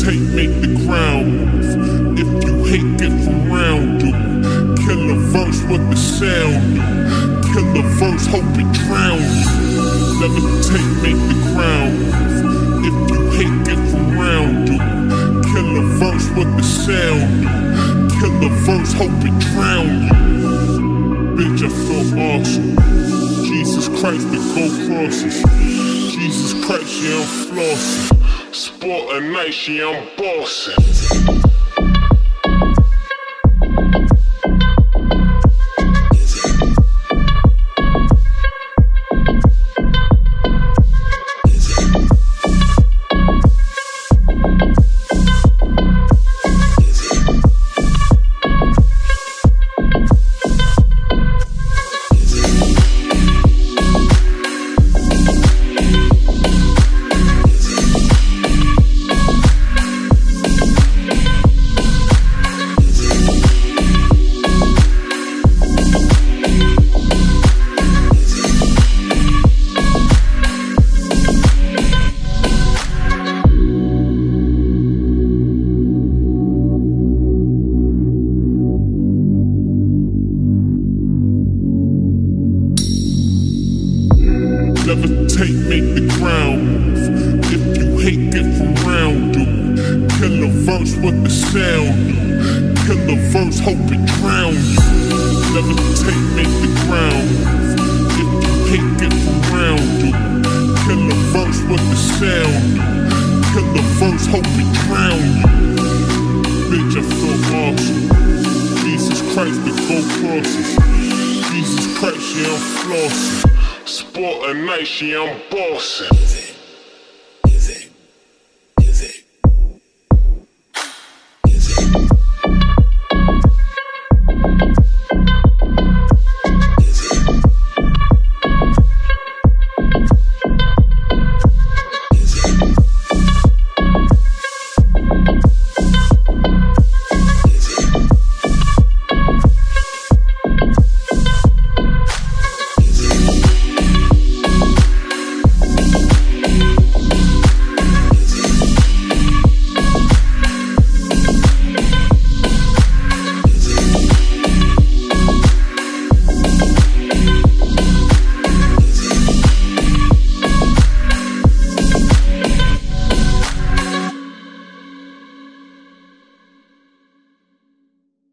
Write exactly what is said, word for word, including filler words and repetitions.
Levitate, make the ground move. If you hate, get around you. Kill a verse with the sound. Kill a verse, hope it drown you. Levitate, make the ground move. If you hate, get around you. Kill a verse with the sound. Kill a verse, hope it drown you. Bitch, I feel awesome. Jesus Christ, the gold crosses. Jesus Christ, yeah, I'm flossing. Sport a night, yeah, I'm bossing. Levitate, make the ground move. If you hate, get around you. Kill a verse with the sound. Kill a verse, hope it drown you. Levitate, make the ground move. If you hate, get around you. Kill a verse with the sound. Kill a verse, hope it drown you. Bitch, I feel awesome. Jesus Christ, the gold crosses. Jesus Christ, yeah, I'm flossing. Sport a night, yeah, I'm bossing.